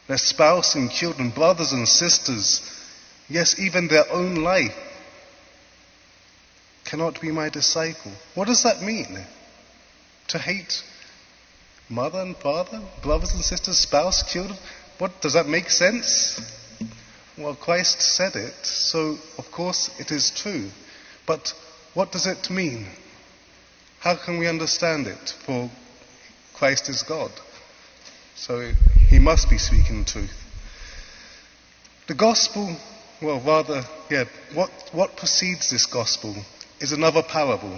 their spouse and children, brothers and sisters, yes, even their own life, cannot be my disciple. What does that mean? To hate mother and father, brothers and sisters, spouse, children? What, does that make sense? Well, Christ said it, so of course it is true. But what does it mean? How can we understand it? For Christ is God. So he must be speaking truth. The gospel, what precedes this gospel is another parable.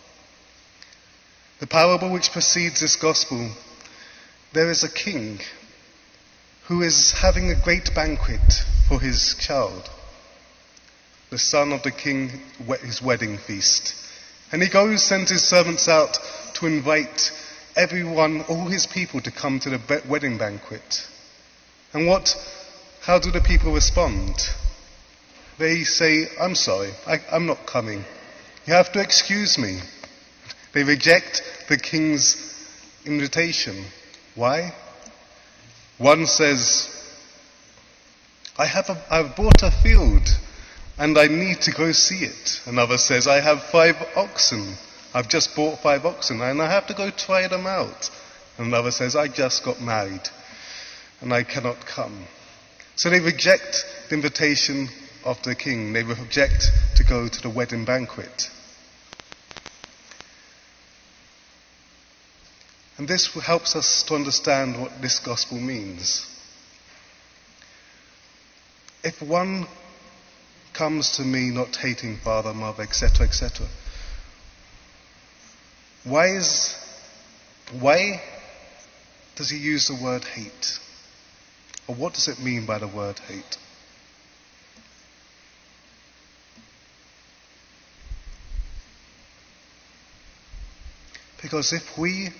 The parable which precedes this gospel, there is a king who is having a great banquet for his child, the son of the king, his wedding feast. And he goes, sends his servants out to invite everyone, all his people, to come to the wedding banquet. And how do the people respond? They say, I'm sorry, I'm not coming. You have to excuse me. They reject the king's invitation. Why? One says, I've bought a field and I need to go see it. Another says, I have 5 oxen. I've just bought 5 oxen and I have to go try them out. Another says, I just got married and I cannot come. So they reject the invitation of the king. They reject to go to the wedding banquet. And this helps us to understand what this gospel means. If one comes to me not hating father, mother, etc., etc., why does he use the word hate? Or what does it mean by the word hate? Because if we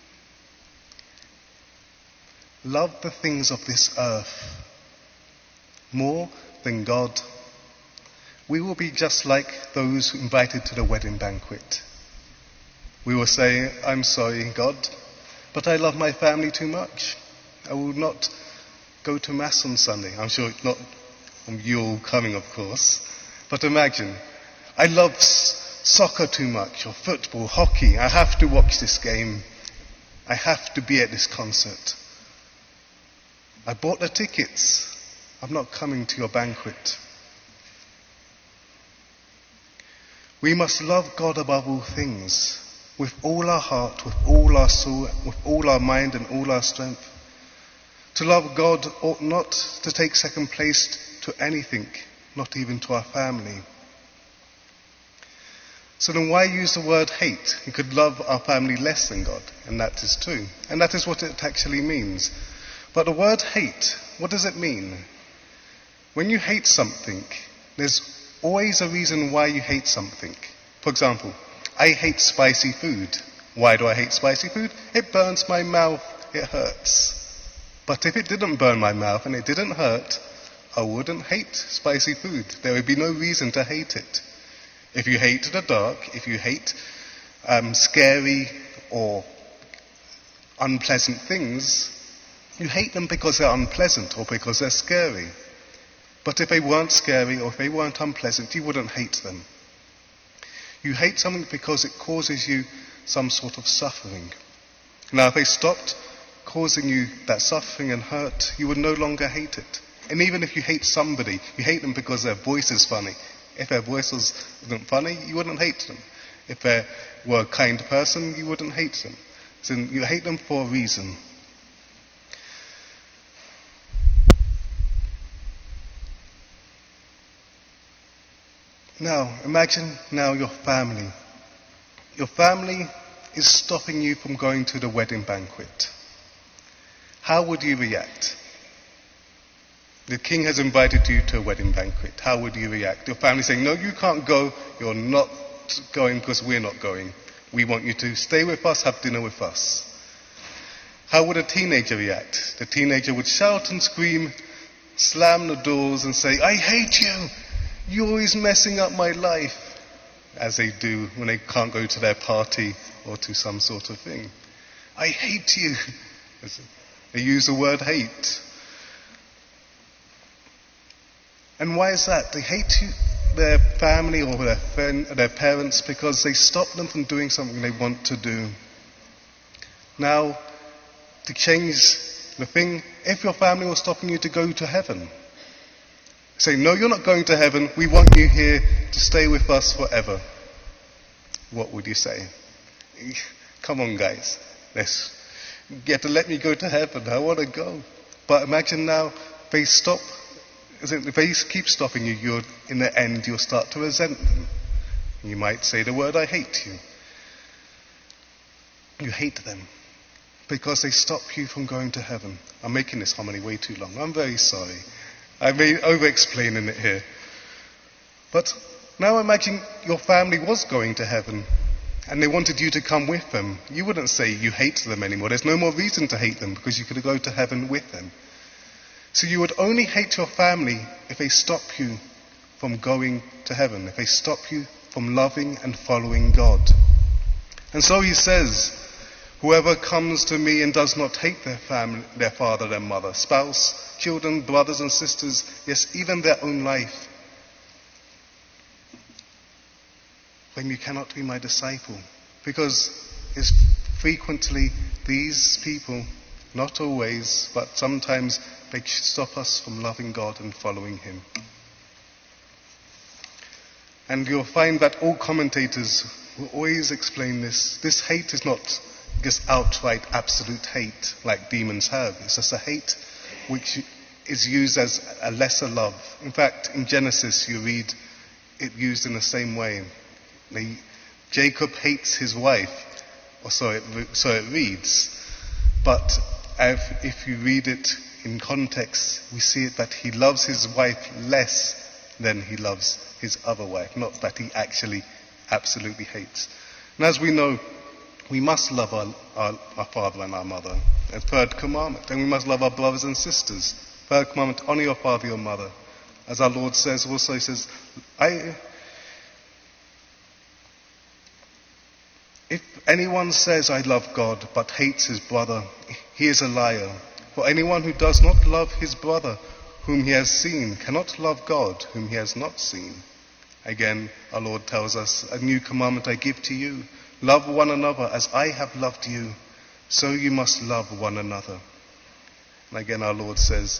love the things of this earth more than God, we will be just like those invited to the wedding banquet. We will say, I'm sorry, God, but I love my family too much. I will not go to Mass on Sunday. I'm sure not you all coming, of course. But imagine, I love soccer too much, or football, hockey. I have to watch this game. I have to be at this concert. I bought the tickets. I'm not coming to your banquet. We must love God above all things, with all our heart, with all our soul, with all our mind and all our strength. To love God ought not to take second place to anything, not even to our family. So then why use the word hate? We could love our family less than God, and that is true. And that is what it actually means. But the word hate, what does it mean? When you hate something, there's always a reason why you hate something. For example, I hate spicy food. Why do I hate spicy food? It burns my mouth, it hurts. But if it didn't burn my mouth and it didn't hurt, I wouldn't hate spicy food. There would be no reason to hate it. If you hate the dark, if you hate scary or unpleasant things, you hate them because they're unpleasant or because they're scary. But if they weren't scary or if they weren't unpleasant, you wouldn't hate them. You hate something because it causes you some sort of suffering. Now, if they stopped causing you that suffering and hurt, you would no longer hate it. And even if you hate somebody, you hate them because their voice is funny. If their voice wasn't funny, you wouldn't hate them. If they were a kind person, you wouldn't hate them. So you hate them for a reason. Now, imagine now your family. Your family is stopping you from going to the wedding banquet. How would you react? The king has invited you to a wedding banquet. How would you react? Your family saying, no, you can't go. You're not going because we're not going. We want you to stay with us, have dinner with us. How would a teenager react? The teenager would shout and scream, slam the doors and say, I hate you. You're always messing up my life. As they do when they can't go to their party or to some sort of thing. I hate you. They use the word hate. And why is that? They hate their family or their friend, their parents, because they stop them from doing something they want to do. Now, to change the thing, if your family was stopping you to go to heaven, say, no, you're not going to heaven, we want you here to stay with us forever. What would you say? Come on, guys, you have to let me go to heaven, I want to go. But imagine now, they stop, if they keep stopping you, in the end you'll start to resent them. You might say the word, I hate you. You hate them because they stop you from going to heaven. I'm making this homily way too long. I'm very sorry. I may over-explaining it here. But now imagine your family was going to heaven and they wanted you to come with them. You wouldn't say you hate them anymore. There's no more reason to hate them because you could go to heaven with them. So you would only hate your family if they stop you from going to heaven, if they stop you from loving and following God. And so he says, whoever comes to me and does not hate their family, their father, their mother, spouse, children, brothers and sisters, yes, even their own life, then you cannot be my disciple. Because it's frequently these people, not always, but sometimes they stop us from loving God and following him. And you'll find that all commentators will always explain this. This hate is not just outright absolute hate like demons have. It's just a hate which is used as a lesser love. In fact, in Genesis you read it used in the same way. Jacob hates his wife, or so it reads. But if you read it in context, we see it that he loves his wife less than he loves his other wife, not that he actually absolutely hates. And as we know, we must love our father and our mother. A third commandment. And we must love our brothers and sisters. Third commandment, honor your father and your mother. As our Lord says, also he says, if anyone says, I love God, but hates his brother, he is a liar. For anyone who does not love his brother, whom he has seen, cannot love God, whom he has not seen. Again, our Lord tells us, a new commandment I give to you. Love one another as I have loved you, so you must love one another. And again, our Lord says,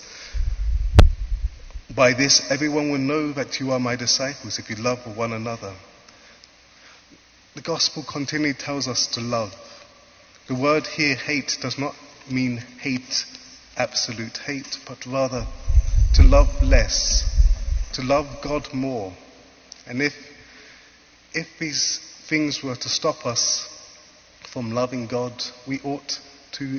by this everyone will know that you are my disciples, if you love one another. The gospel continually tells us to love. The word here, hate, does not mean hate, absolute hate, but rather to love less, to love God more. And if these things were to stop us from loving God, we ought to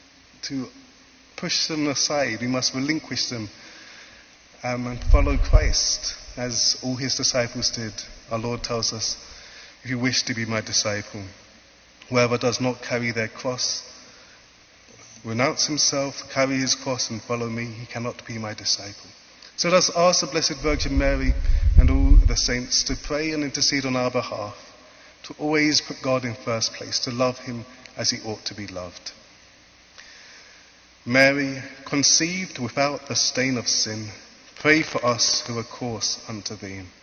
push them aside. We must relinquish them and follow Christ, as all his disciples did. Our Lord tells us, if you wish to be my disciple, whoever does not carry their cross, renounce himself, carry his cross and follow me, he cannot be my disciple. So let us ask the Blessed Virgin Mary and all the saints to pray and intercede on our behalf, to always put God in first place, to love him as he ought to be loved. Mary, conceived without the stain of sin, pray for us who are coarse unto thee.